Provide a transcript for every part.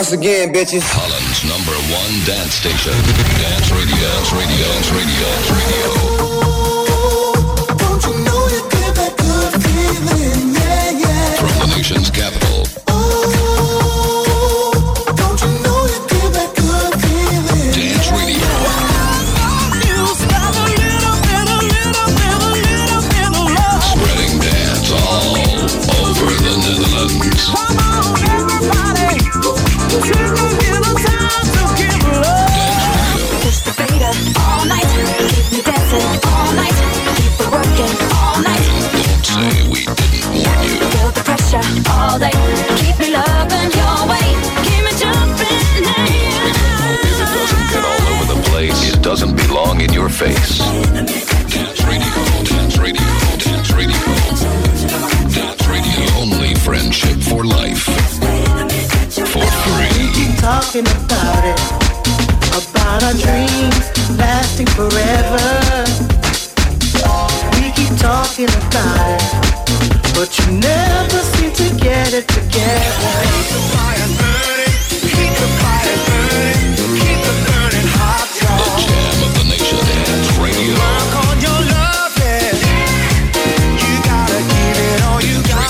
once again, bitches. Holland's #1 dance station. Dance Radio. Dance Radio. Dance Radio. Dance Radio. Don't you know you give that good feeling? Yeah, yeah. From the nation's capital. Don't you know you give that good feeling? Dance Radio. Spreading dance all over the Netherlands. Come on, everybody. Take a little time to give love. Push the beta all night. Keep me dancing all night. Keep it working all night. Don't say we didn't warn you. Feel the pressure all day. Keep me loving your way. Keep me jumping now. If it doesn't get all over the place, it doesn't belong in your face. Dance Radio. Dance Radio. Dance Radio. Dance Radio. Only friendship for life. For free. Keep talking about it. About our dreams lasting forever. We keep talking about it, but you never seem to get it together. Keep the fire burning, keep the fire burning, keep the burning hot. The jam of the nation. Dance Radio. Work on your love, yeah. You gotta give it all you got.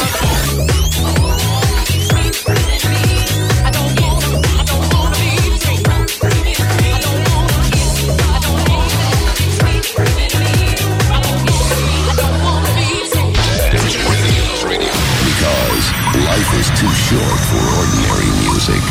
Because life is too short for ordinary music.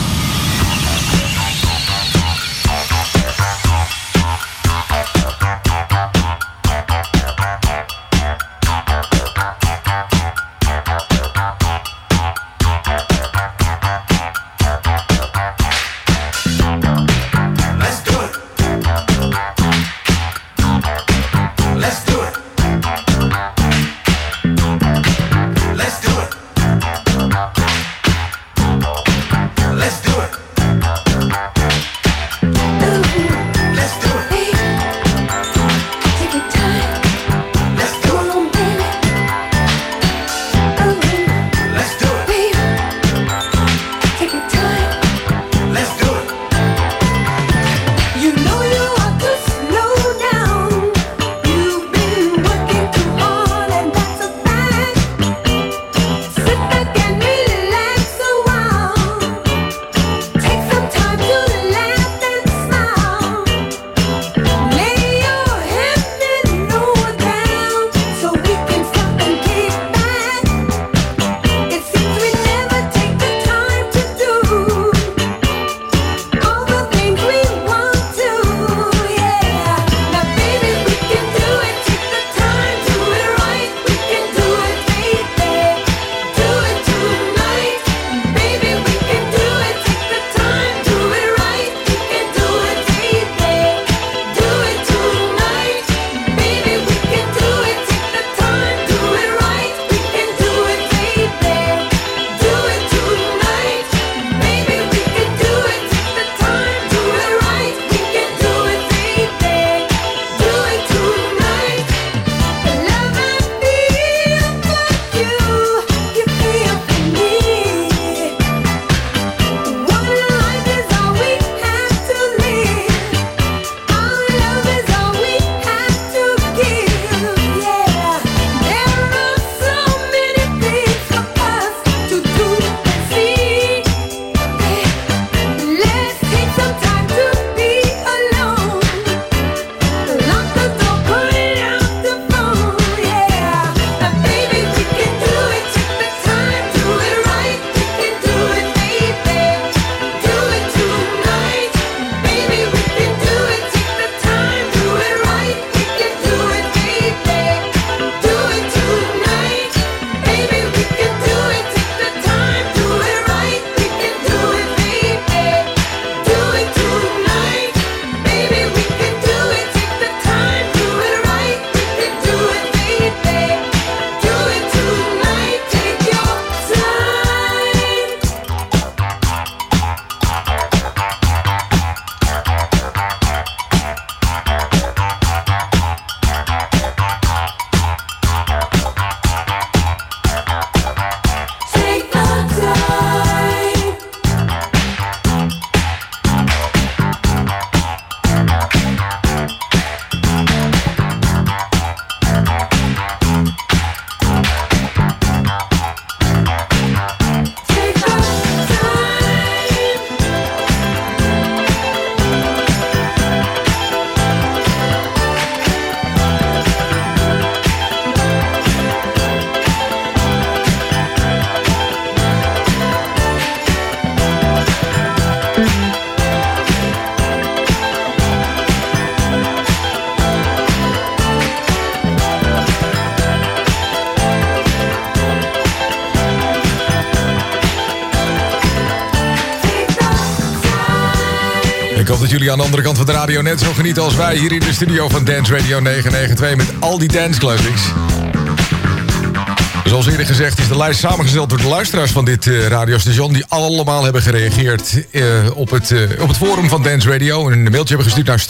dat jullie aan de andere kant van de radio net zo genieten als wij hier in de studio van Dance Radio 992 met al die dance classics. Zoals eerder gezegd is de lijst samengesteld door de luisteraars van dit radiostation die allemaal hebben gereageerd op het forum van Dance Radio. En een mailtje hebben gestuurd naar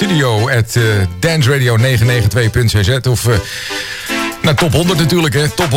studio@danceradio992.cz of naar top 100 natuurlijk, hè. Top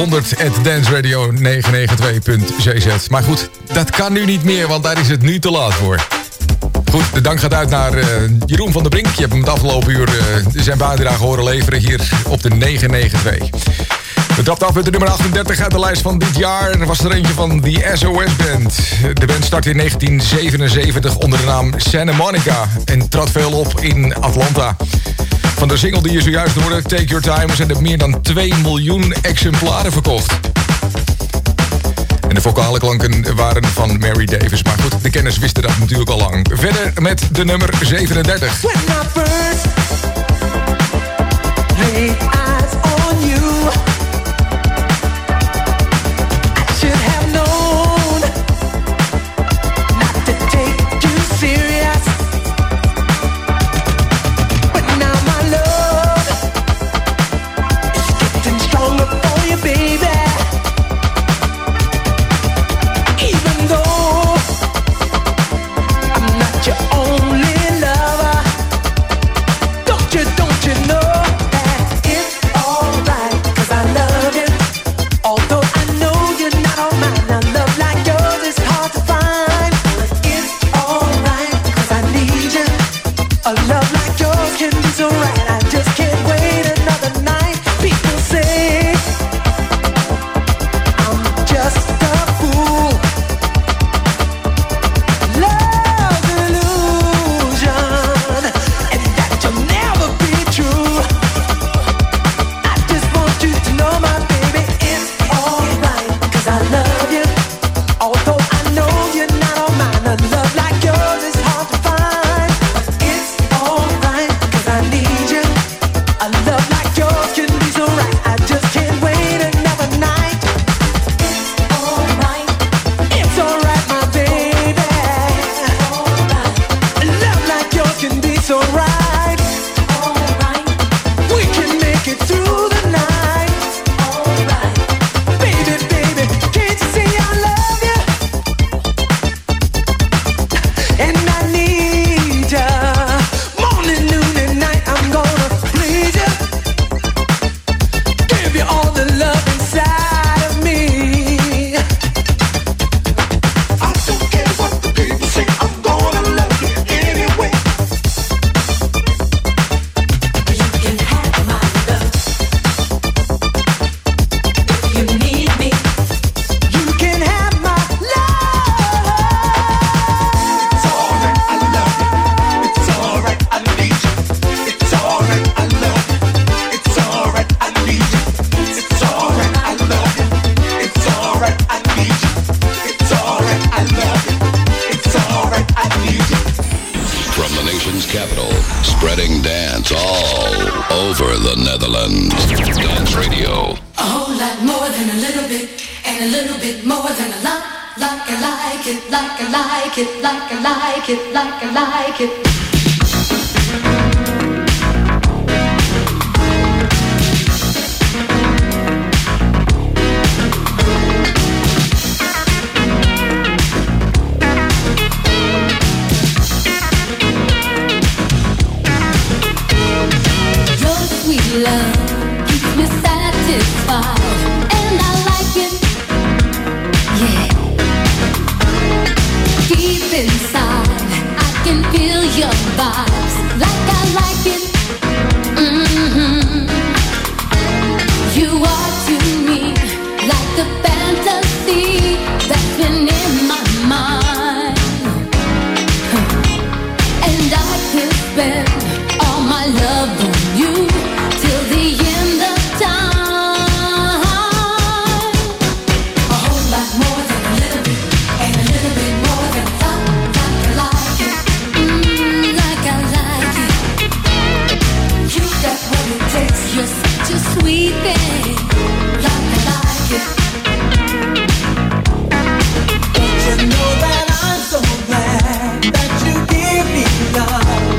100@danceradio992.cz. Maar goed, dat kan nu niet meer, want daar is het nu te laat voor. Goed, de dank gaat uit naar Jeroen van der Brink. Je hebt hem het afgelopen uur zijn bijdrage horen leveren hier op de 992. We trapten af met de nummer 38 uit de lijst van dit jaar. En er was er eentje van de SOS Band. De band startte in 1977 onder de naam Santa Monica en trad veel op in Atlanta. Van de single die je zojuist hoorde, Take Your Time, zijn er meer dan 2 miljoen exemplaren verkocht. En de vocale klanken waren van Mary Davis. Maar goed, de kenners wisten dat natuurlijk al lang. Verder met de nummer 37. When I first laid eyes on you, I should have known not to take you serious. But now my love is getting stronger for you, baby. Even though I'm not your only lover, don't you know that it's alright, 'cause I love you. Although I know you're not all mine, a love like yours is hard to find. It's alright, 'cause I need you. A love like yours can be so right, I just can't wait another night. People say I'm just a fool. Love's an illusion, and that you'll never be true. I just want you to know, my baby, it's alright, 'cause I love you. Although I know you're not all mine, a love like yours is hard to find. It's alright, 'cause I need you. A love like yours can be so right, I just can't wait another night. It's alright, my baby. A love like yours can be so right. We can make it through the night. Baby, can't you see I love you? And I need ya. Morning, noon, and night, I'm gonna please you. Give you all the love inside of me. I don't care what the people say, I'm gonna love you anyway. You can have my love if you need me. You can have my love. It's alright, I love you. It's alright, I need you. It's alright, I love you. It's alright, I need you. It's alright, I love you. It's alright, I need you. It's alright, I love you. It's alright, I need you. From the nation's capital, spreading dance all over the Netherlands. Dance Radio. A whole lot more than a little bit, and a little bit more than a lot. Like I like it, like I like it, like I like it, like I like it. Your sweet love keeps me satisfied, and I like it. Yeah. Deep inside, I can feel your vibes, like I like it. You are to me like the fantasy that's been in my mind, and I could spend all my love on you till the end of time. A whole lot more than a little bit, and a little bit more than a lot. Like I like it, like I like it. You got what it takes. You're such a sweet thing. Like I like it. Don't you know that I'm so glad that you give me love?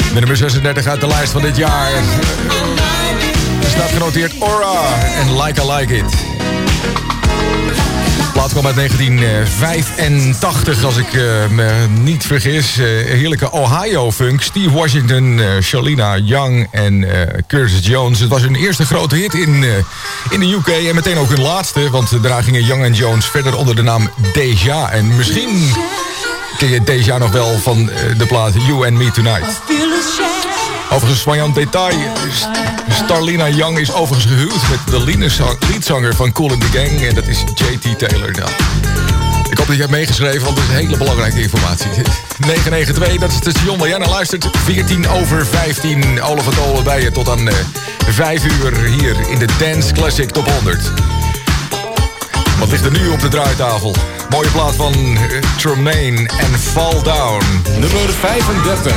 De nummer 36 uit de lijst van dit jaar. Er staat genoteerd Aura en Like I Like It. De plaat kwam uit 1985, als ik me niet vergis. Heerlijke Ohio-funk. Steve Washington, Shalina Young en Curtis Jones. Het was hun eerste grote hit in de UK en meteen ook hun laatste. Want daarna gingen Young en Jones verder onder de naam Deja. En misschien ken je Deja nog wel van de plaat You and Me Tonight. Overigens, soignant detail. Starlina Young is overigens gehuwd met de leadzanger van Kool and the Gang. En dat is J.T. Taylor. Nou, ik hoop dat je hebt meegeschreven, want dat is hele belangrijke informatie. 992, dat is het station waar jij naar luistert. 14:15. Olaf van Dolen bij je tot aan 5 uur hier in de Dance Classic Top 100. Wat ligt er nu op de draaitafel? Mooie plaat van Tremaine en Fall Down. Nummer 35.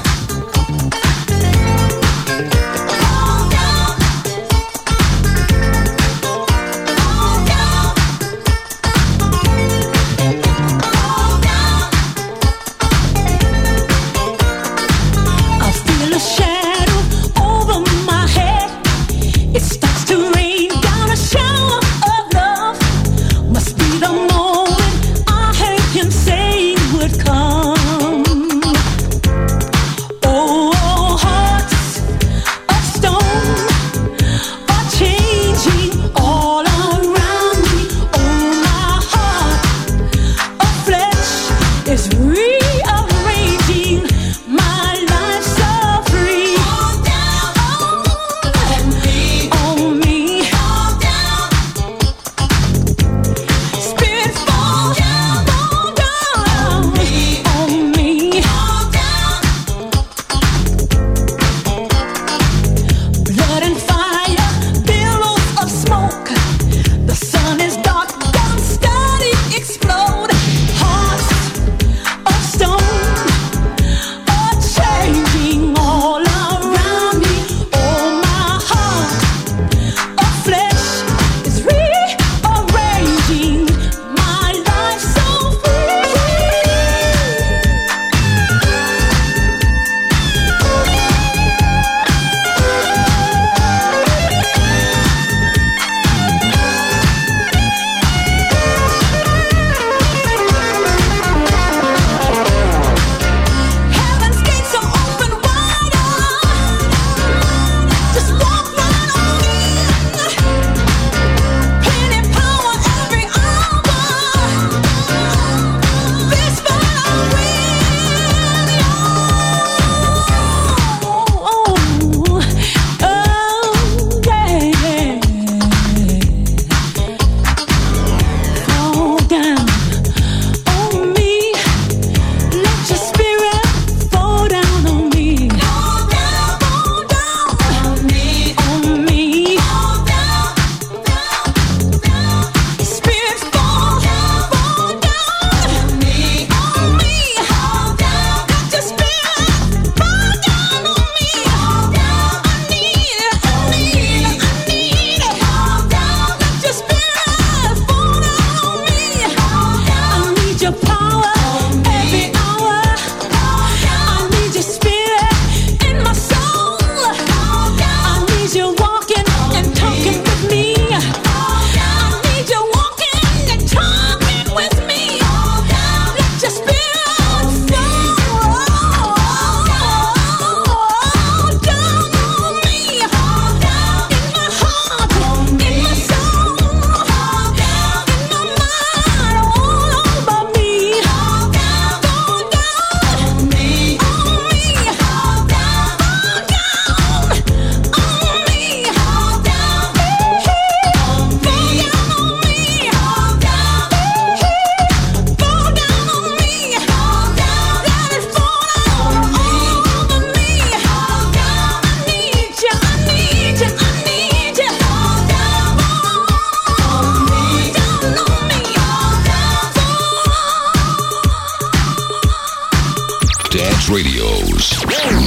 Radio's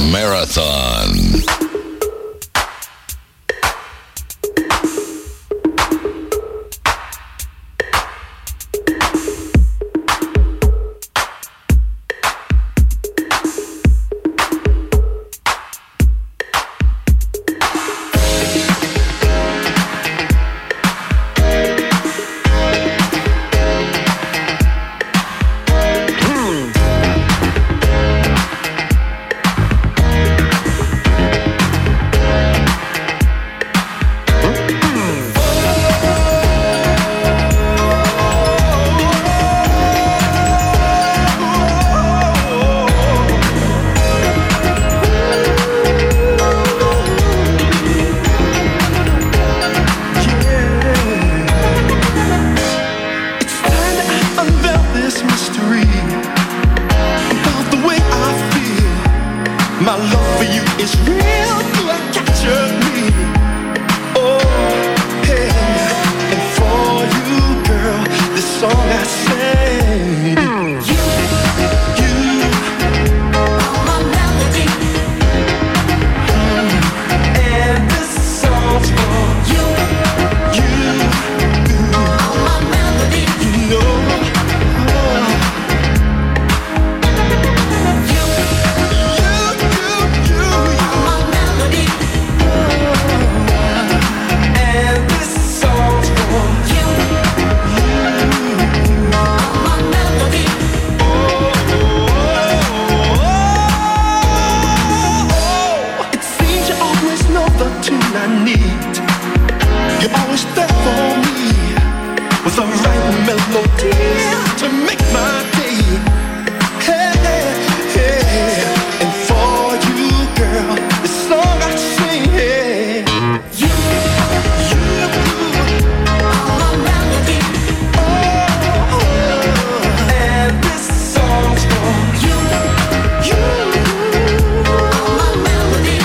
Marathon. It's real, do I capture me? Oh, hey, and for you, girl, this song I sing. You are my melody, and this song's for you. You are my melody, you know. I need. You're always there for me with the right melody to make my day. Hey, hey, hey. And for you, girl, this song I sing. Hey. You are my melody. Oh, and this song's for you. You are my melody.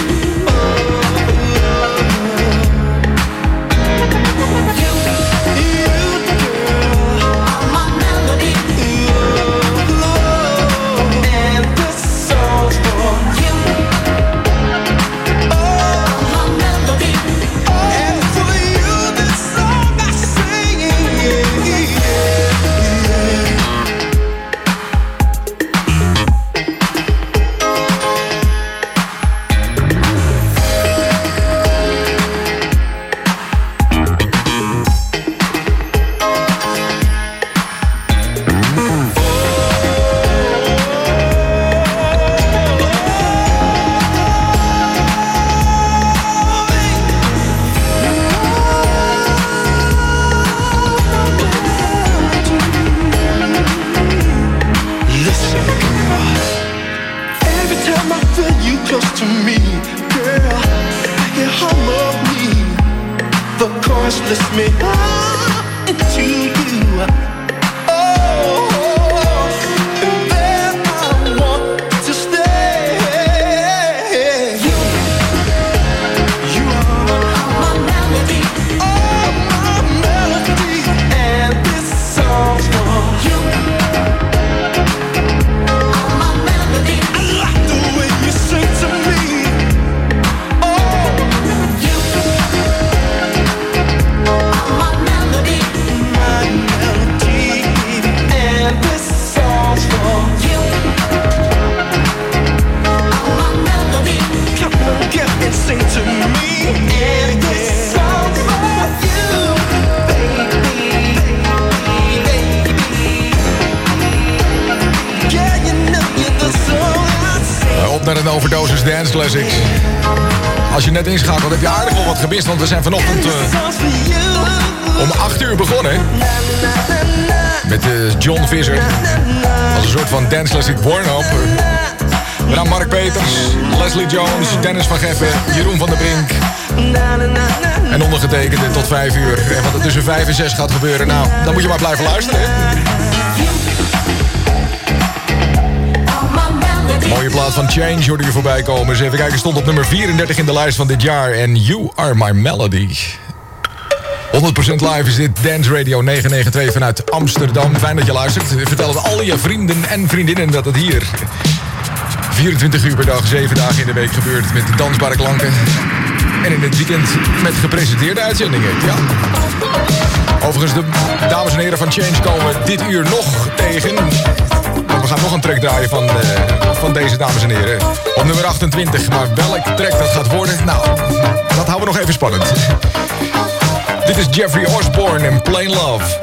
Naar een overdosis Dance Classics. Als je net inschakelt heb je aardig wel wat gemist, want we zijn vanochtend om 8 uur begonnen. Met John Visser. Als een soort van Dance Classic warm-up. Met aan Mark Peters, Leslie Jones, Dennis van Geffen, Jeroen van der Brink. En ondergetekende tot 5 uur. En wat er tussen 5 en 6 gaat gebeuren, nou, dan moet je maar blijven luisteren. Mooie plaat van Change hoorde je voorbij komen. Dus even kijken, stond op nummer 34 in de lijst van dit jaar. En You Are My Melody. 100% live is dit Dance Radio 992 vanuit Amsterdam. Fijn dat je luistert. Vertel het al je vrienden en vriendinnen dat het hier 24 uur per dag, 7 dagen in de week gebeurt. Met dansbare klanken. En in het weekend met gepresenteerde uitzendingen. Ja. Overigens, de dames en heren van Change komen dit uur nog tegen. Want we gaan nog een track draaien van deze dames en heren. Op nummer 28. Maar welk track dat gaat worden? Nou, dat houden we nog even spannend. Dit is Jeffrey Osborne en Plain Love.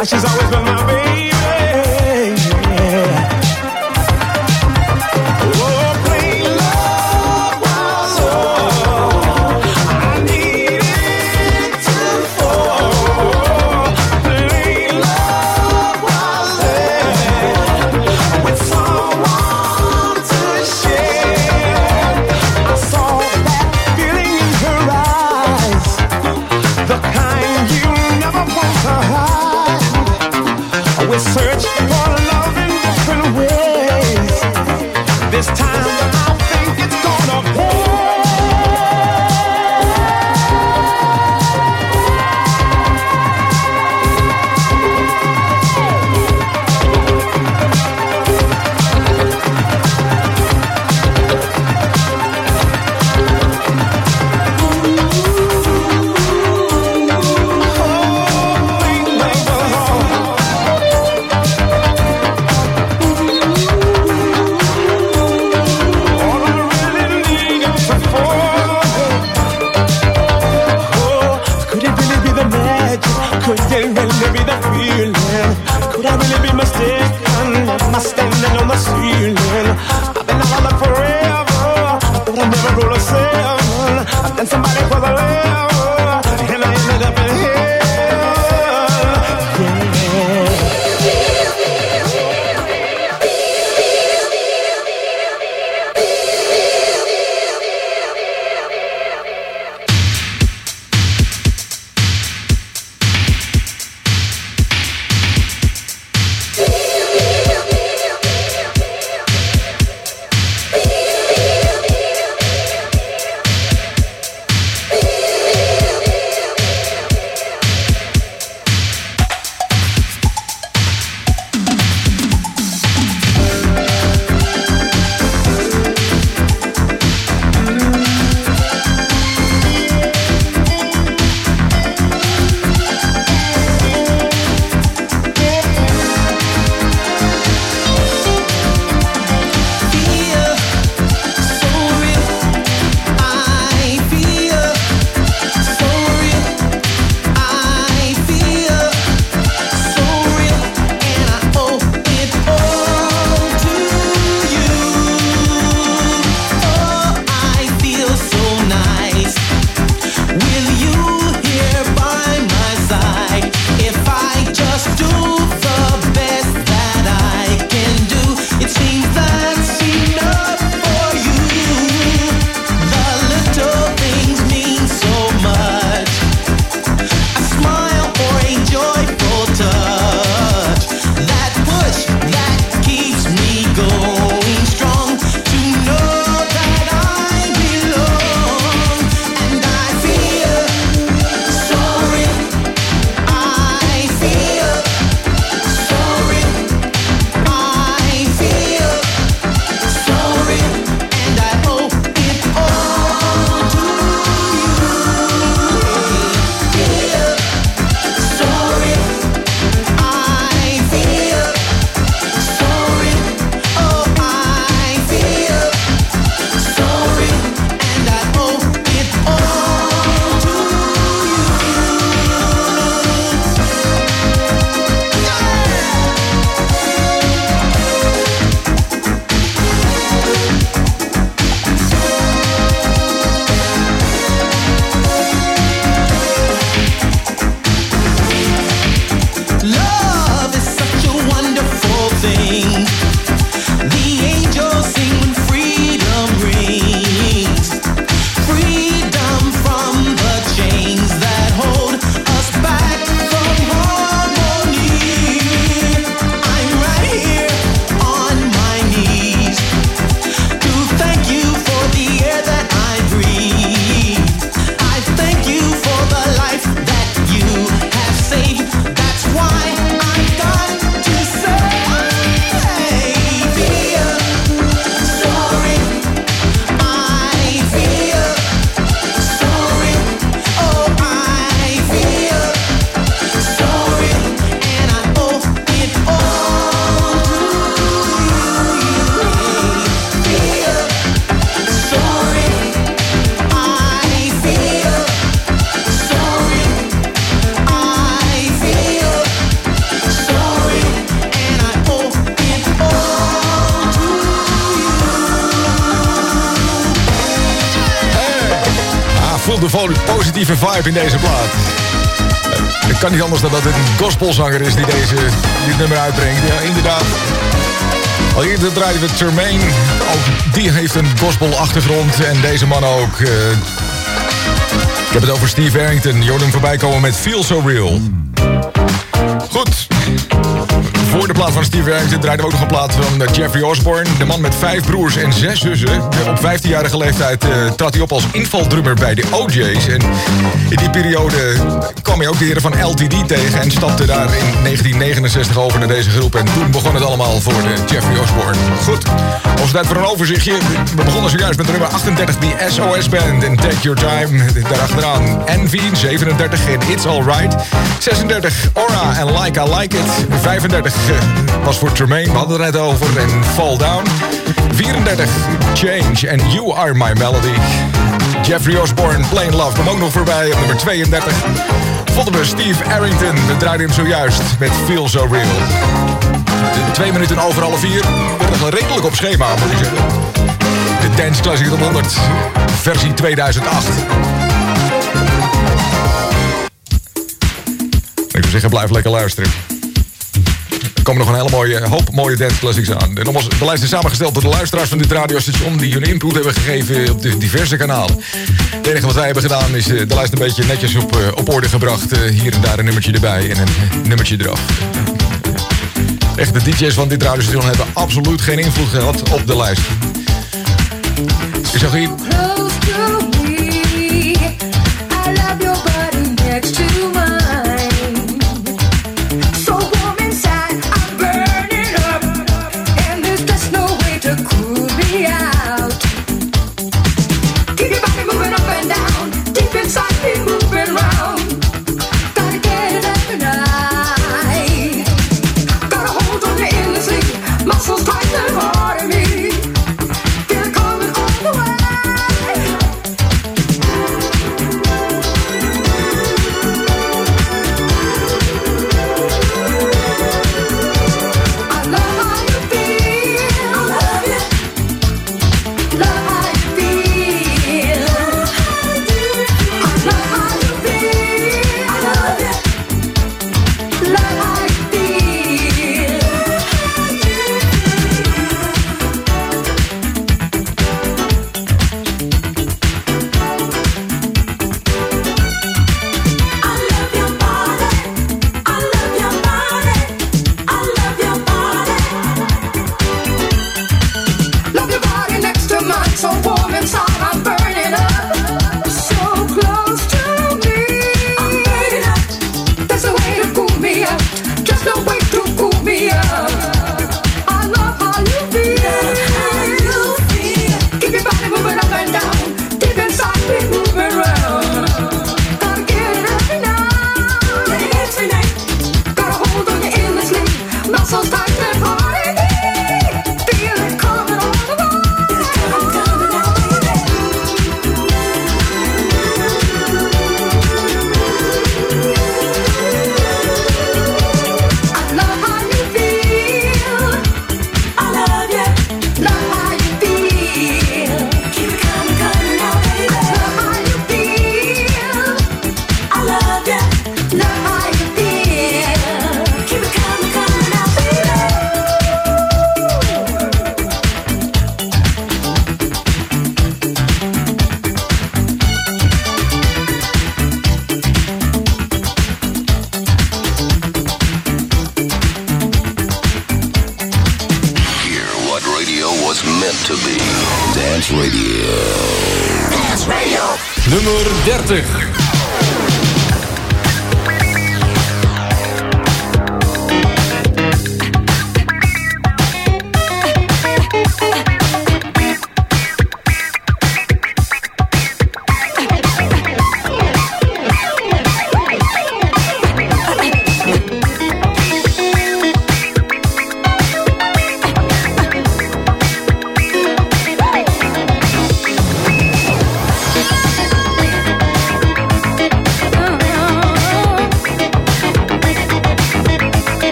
She's always been my baby. Oh, plain love, wild love. I need it to fall. Plain love, wild love. With someone to share. I saw that feeling in her eyes, the kind you never want to hide. de positieve vibe in deze plaat. Het kan niet anders dan dat het een gospelzanger is die dit nummer uitbrengt. Ja, inderdaad. Al eerder draaiden we Tremaine. Ook die heeft een gospelachtergrond. En deze man ook. Ik heb het over Steve Arrington. Je hoort hem voorbij komen met Feel So Real. Goed. Voor de plaat van Steve Arrington draaiden we ook nog een plaat van Jeffrey Osborne. De man met 5 broers en 6 zussen. Op 15-jarige leeftijd trad hij op als invaldrummer bij de OJ's. En in die periode kwam hij ook de heren van LTD tegen. En stapte daar in 1969 over naar deze groep. En toen begon het allemaal voor de Jeffrey Osborne. Goed, onze tijd voor een overzichtje. We begonnen zojuist met nummer 38, die SOS Band. En Take Your Time. Daarachteraan Envy, 37 en It's Alright. 36, Aura en Like I Like It. 35 was voor Tremaine, we hadden het net over. En Fall Down. 34, Change en You Are My Melody. Jeffrey Osborne, Plain Love, kwam ook nog voorbij op nummer 32. Vonden we Steve Arrington, we draaiden hem zojuist met Feel So Real. 2 minuten over 3:30. Wordt nog redelijk op schema, moet ik zeggen. De Dance Classic Top 100, versie 2008. Ik zou zeggen, blijf lekker luisteren. Er komen nog een hele hoop mooie dance classics aan. En nogmaals, de lijst is samengesteld door de luisteraars van dit radiostation die hun input hebben gegeven op de diverse kanalen. Het enige wat wij hebben gedaan is de lijst een beetje netjes op orde gebracht. Hier en daar een nummertje erbij en een nummertje eraf. Echt, de DJ's van dit radiostation hebben absoluut geen invloed gehad op de lijst. Ik zag hier... Close to me, I love your body next to mine. So warm inside, I'm burning up, and there's just no way to cool me out. Keep your body moving up and down, deep inside me moving round. Gotta get it every night. Got a hold on you endlessly, muscles tight and hard on me. Feel it coming all the way. I love how you feel. I love you. Love how you feel. I love how you feel. I love you. Love how you feel. I love your body. I love your body. I love your body. Love your body next to mine, so warm inside, I'm burning up. So close to me, I'm burning up. There's no way to cool me out, just no way to cool me out. I love how you feel. Keep your body moving up and down, deep inside me moving round. Gotta get it every night. Every night. Got a hold on you endlessly, muscles tight and hard in me. Feel it coming all the way. I love how you feel. I love you. Love how you feel. Keep it coming, coming now, baby. I love how you feel. I love you. Love how you feel. Keep it coming, coming now, baby. Hear what radio was meant to be. Dance Radio. Dance Radio. Nummer 30.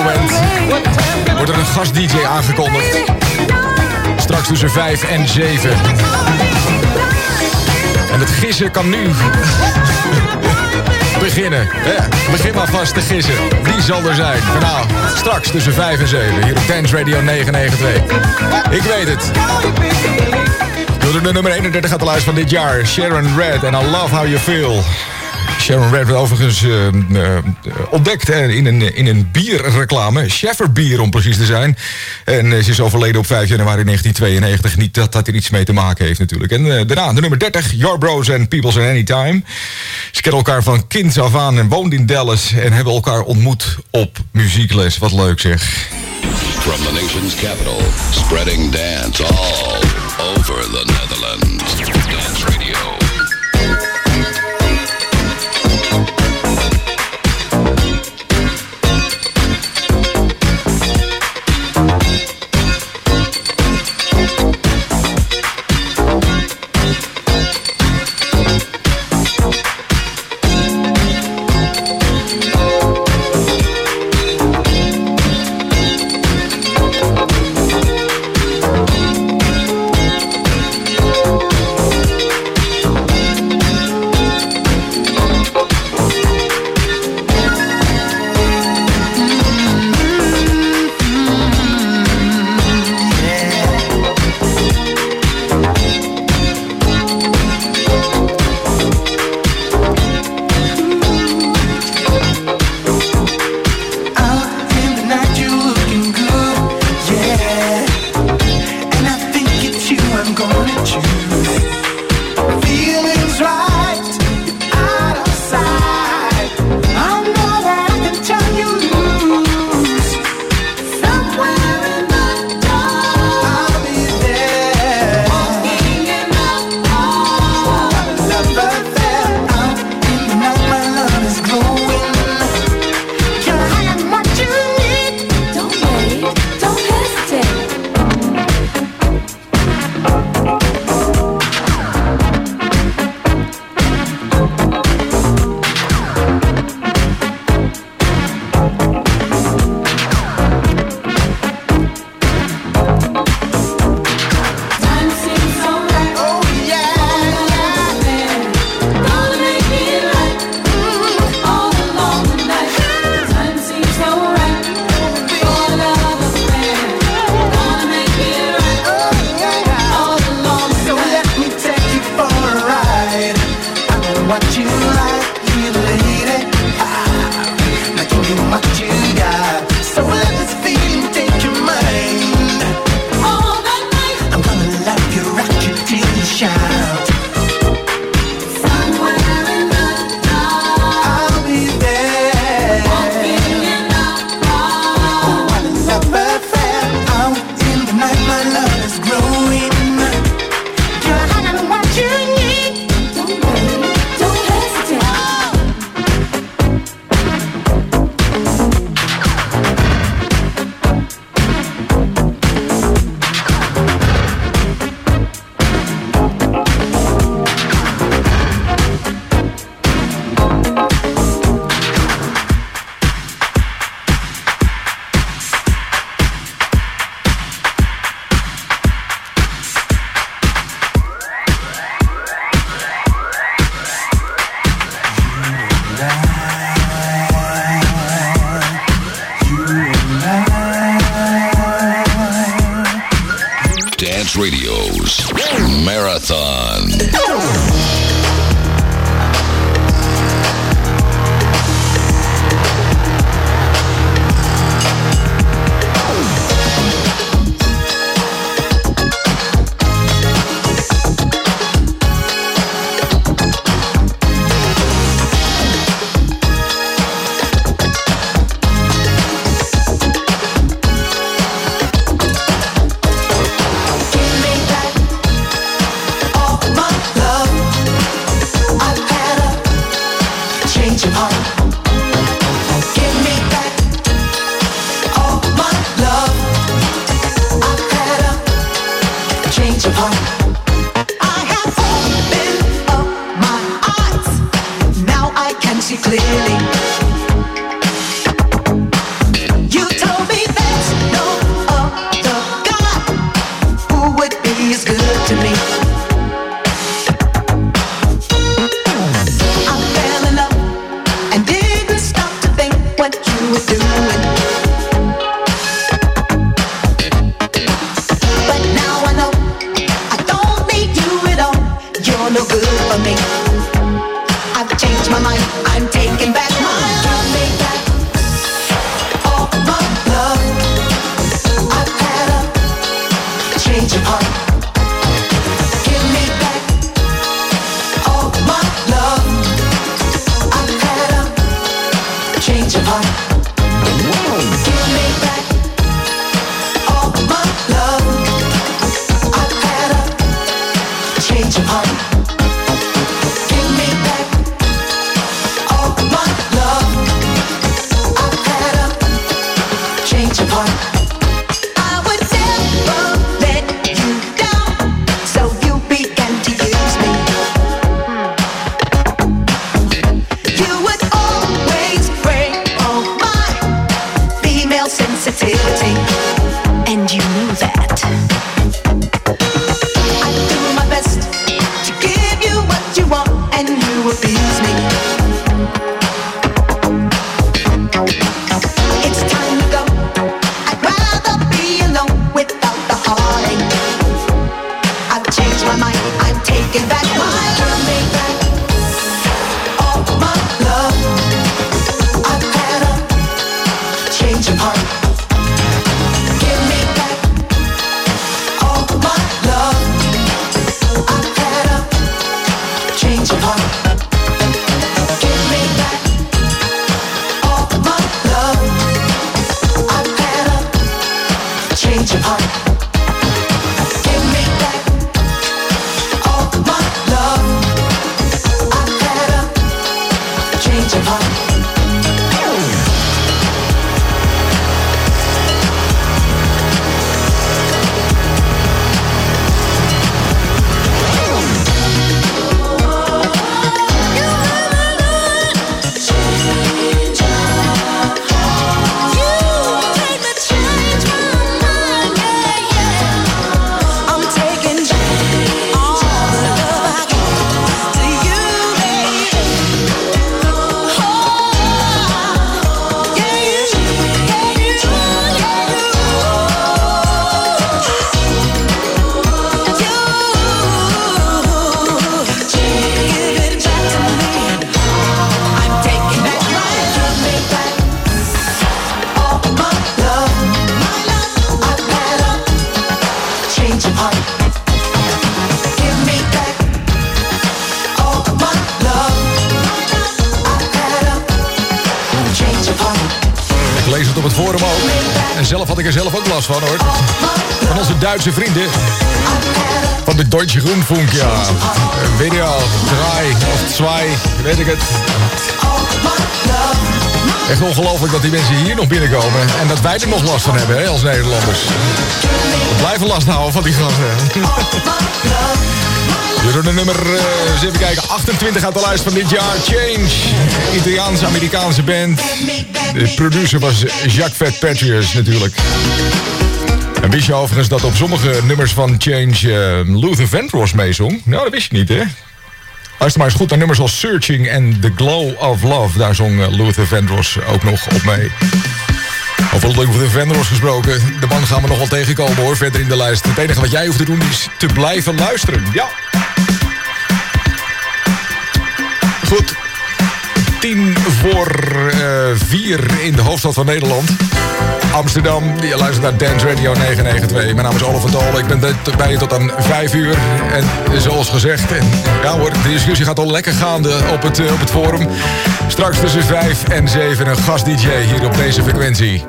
moment wordt er een gast-dj aangekondigd. Straks tussen 5 en 7. En het gissen kan nu beginnen. Ja, begin maar vast te gissen. Wie zal er zijn? Nou, straks tussen 5 en 7. Hier op Dance Radio 992. Ik weet het. De nummer 31 gaat de lijst van dit jaar. Sharon Red en I Love How You Feel. Sharon Red werd overigens ontdekt in een bierreclame. Sheffer bier om precies te zijn. En ze is overleden op 5 januari 1992. Niet dat dat er iets mee te maken heeft natuurlijk. En daarna de nummer 30. Your Bros and Peoples at Any Time. Ze kennen elkaar van kinds af aan en woonden in Dallas. En hebben elkaar ontmoet op muziekles. Wat leuk zeg. From the nation's capital, spreading dance all over the Netherlands. Dance Radio. Radio's Marathon. Give me back all my love. heart. I would never let you down, so you began to use me. You would always break all my female sensitivity, and you knew that. I do my best to give you what you want, and you abuse me. It's time to go. I'd rather be alone without the heartache. I've changed my mind. I'm taking back my love. Take back all my love. I've had a change of heart. Give me back all my love. I've had a change of heart. Give me back all my love. I've had a change of heart. Give me back all my love. I've had a change of heart. I'm taking back all the love I gave to you, baby. Oh, yeah, give it back to me. I'm taking back my love. Give me back all my love. My love. I've had a change of heart. Give me back all my love. My love. I've had a change of heart. Ik lees het op het forum ook. En zelf had ik er zelf ook last van, hoor. Van onze Duitse vrienden. Van de Deutsche Rundfunk, ja. Video, 3 of 2, weet ik het. Echt ongelooflijk dat die mensen hier nog binnenkomen. En dat wij er nog last van hebben, hè, als Nederlanders. We blijven last houden van die gasten. Hier door de nummer, eens even kijken, 28 uit de lijst van dit jaar. Change, Italiaans-Amerikaanse band. De producer was Jacques Fitzpatrick natuurlijk. En wist je overigens dat op sommige nummers van Change Luther Vandross meezong? Nou, dat wist je niet, hè? Luister maar eens goed naar nummers als Searching en The Glow of Love. Daar zong Luther Vandross ook nog op mee. Over Luther Vandross gesproken. De man gaan we nog wel tegenkomen, hoor, verder in de lijst. Het enige wat jij hoeft te doen is te blijven luisteren. Ja. Goed. 3:10 in de hoofdstad van Nederland. Amsterdam. Je luistert naar Dance Radio 992. Mijn naam is Oliver Dol. Ik ben bij je tot aan 5 uur. En zoals gezegd, ja hoor, de discussie gaat al lekker gaande op het forum. Straks tussen 5 en 7 een gast-dj hier op deze frequentie.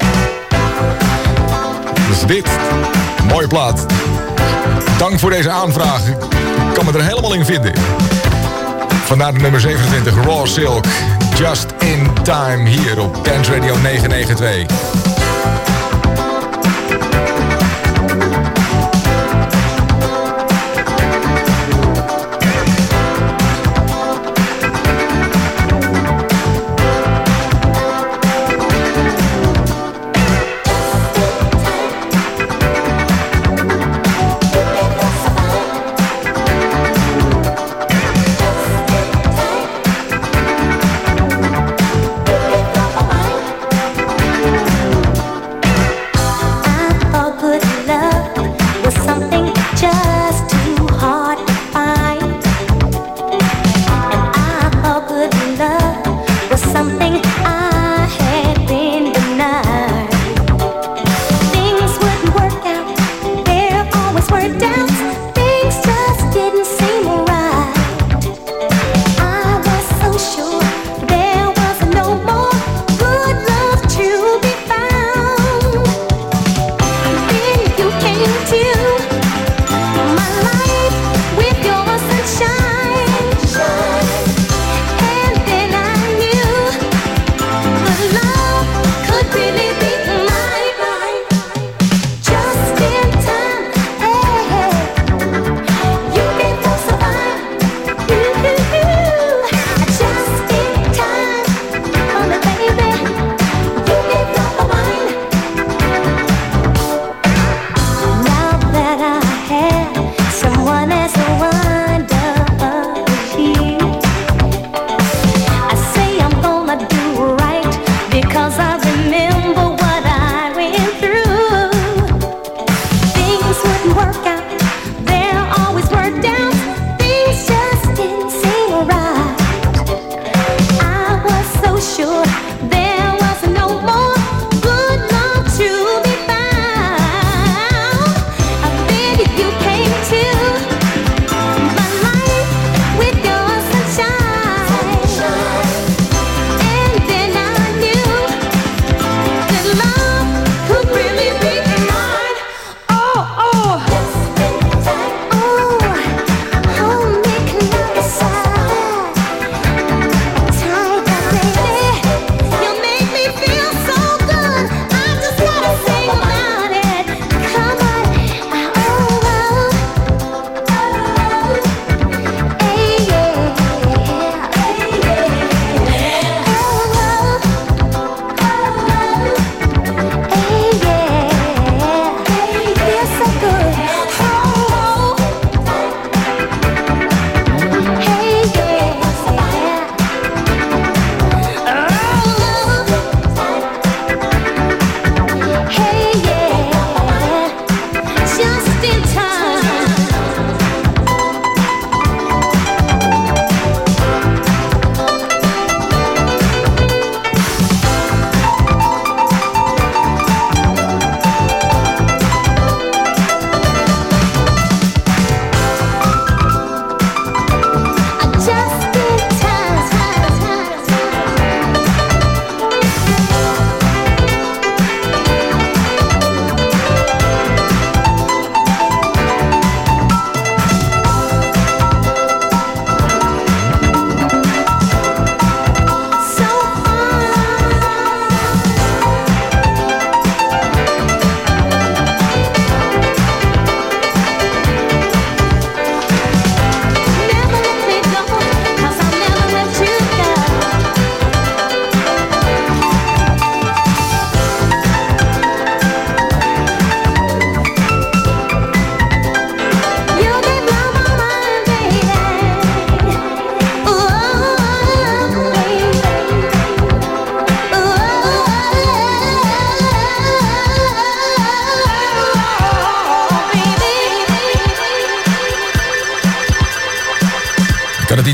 Dus dit, een mooie plaat. Dank voor deze aanvraag. Ik kan me er helemaal in vinden. Vandaar de nummer 27, Raw Silk. Just in Time hier op Dance Radio 992.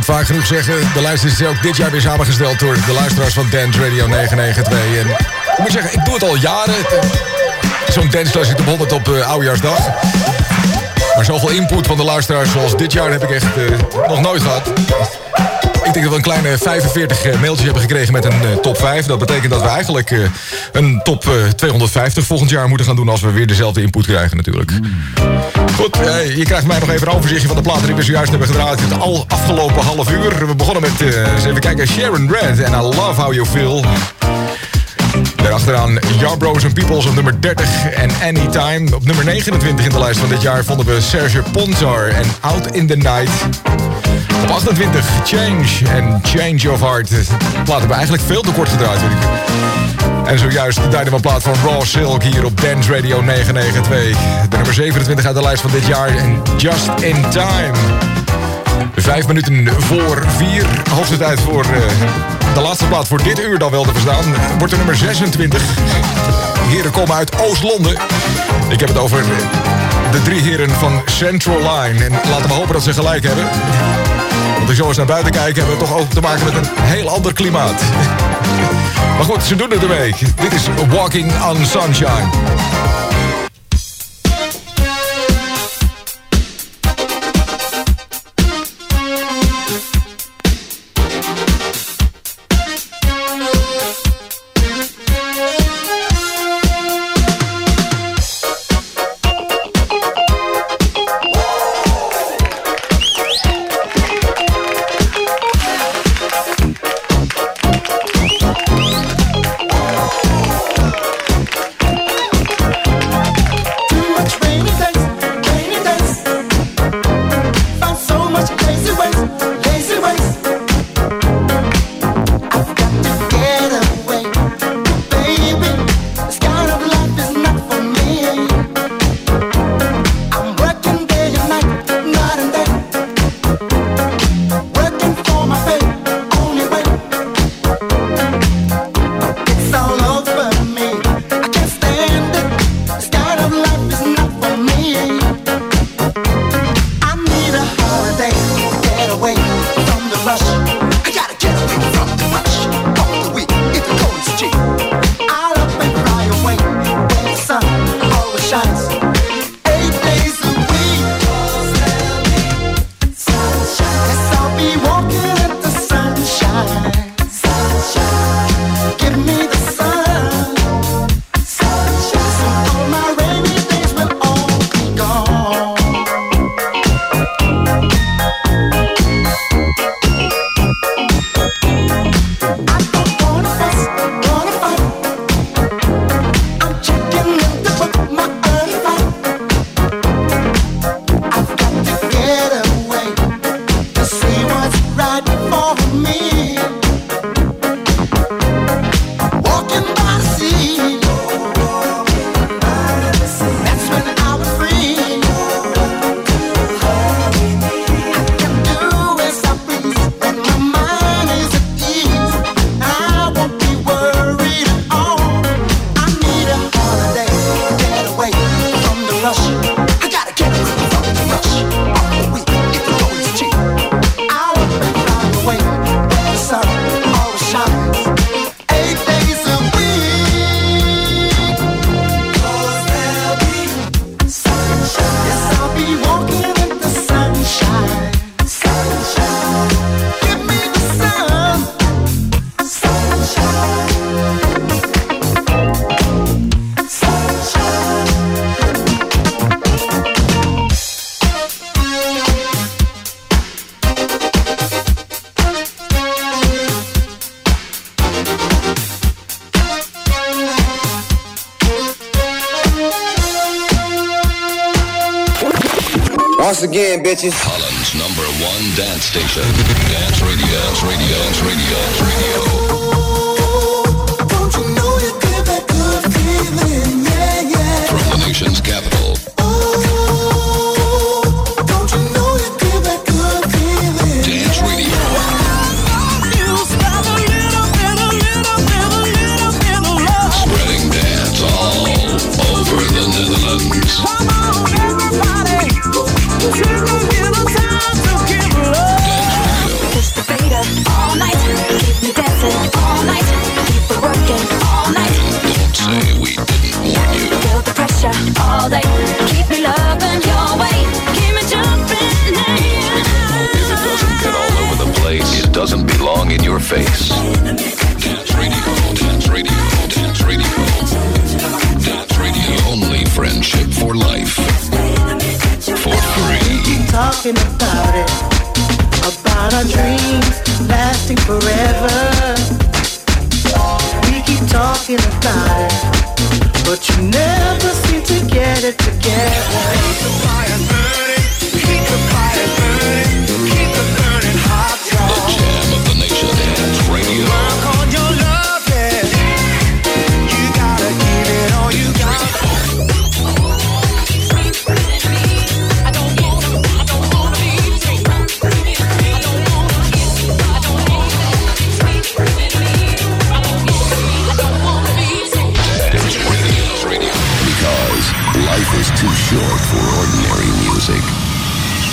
niet vaak genoeg zeggen. De lijst is ook dit jaar weer samengesteld door de luisteraars van Dance Radio 992. En ik moet zeggen, ik doe het al jaren. Zo'n dance zit op 100 op Oudejaarsdag. Maar zoveel input van de luisteraars zoals dit jaar heb ik echt nog nooit gehad. Ik denk dat we een kleine 45 mailtjes hebben gekregen met een top 5. Dat betekent dat we eigenlijk een top 250 volgend jaar moeten gaan doen... als we weer dezelfde input krijgen natuurlijk. Goed, je krijgt mij nog even een overzichtje van de platen die we zojuist hebben gedraaid... het al afgelopen half uur. We begonnen met, eens even kijken, Sharon Red en I Love How You Feel... Daarachteraan Yarbrough and Peoples op nummer 30 en Anytime. Op nummer 29 in de lijst van dit jaar vonden we Serge Ponzar en Out in the Night. Op 28 Change en Change of Heart. De plaat hebben we eigenlijk veel te kort gedraaid, vind ik. En zojuist de derde plaat van Raw Silk hier op Dance Radio 992. De nummer 27 uit de lijst van dit jaar en Just in Time. 5 minuten voor 4. Hoogste tijd voor de laatste plaat voor dit uur dan wel te verstaan. Wordt de nummer 26. Heren komen uit Oost-Londen. Ik heb het over de 3 heren van Central Line. En laten we hopen dat ze gelijk hebben. Want als ik zo eens naar buiten kijk, hebben we toch ook te maken met een heel ander klimaat. Maar goed, ze doen het ermee. Dit is Walking on Sunshine. Once again, bitches. Holland's #1 dance station. Dance Radio. Dance Radio. Dance Radio. Dance Radio. Don't you know you give that good feeling, yeah, yeah. From the nation's capital. Don't you know you give that good feeling? Dance Radio. Spreading dance all over the Netherlands. Come on, everybody. Take a little time to give love. Dance Radio. belong in your face. Dance radio, dance radio, dance radio. Dance radio. Only friendship for life. For free. Keep talking about it, about our dreams lasting forever. We keep talking about it, but you never seem to get it together. Keep the fire burning, keep the fire burning, keep the burning hot. The jam of the nation. Dance radio. Work on your love, yeah. You gotta give it all you got. Life is too short for ordinary music.